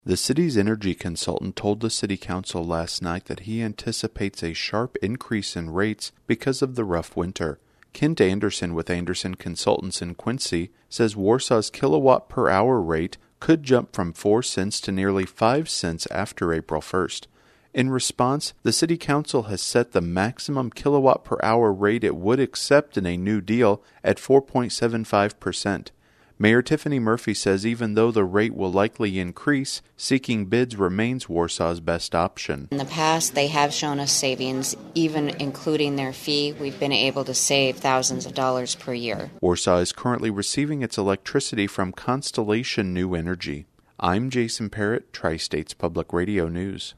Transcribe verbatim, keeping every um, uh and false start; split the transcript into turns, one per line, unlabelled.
The city's energy consultant told the city council last night that he anticipates a sharp increase in rates because of the rough winter. Kent Anderson with Anderson Consultants in Quincy says Warsaw's kilowatt per hour rate could jump from four cents to nearly five cents after April first. In response, the city council has set the maximum kilowatt per hour rate it would accept in a new deal at four point seven five percent. Mayor Tiffany Murphy says even though the rate will likely increase, seeking bids remains Warsaw's best option.
In the past, they have shown us savings, even including their fee. We've been able to save thousands of dollars per year.
Warsaw is currently receiving its electricity from Constellation New Energy. I'm Jason Parrott, Tri-States Public Radio News.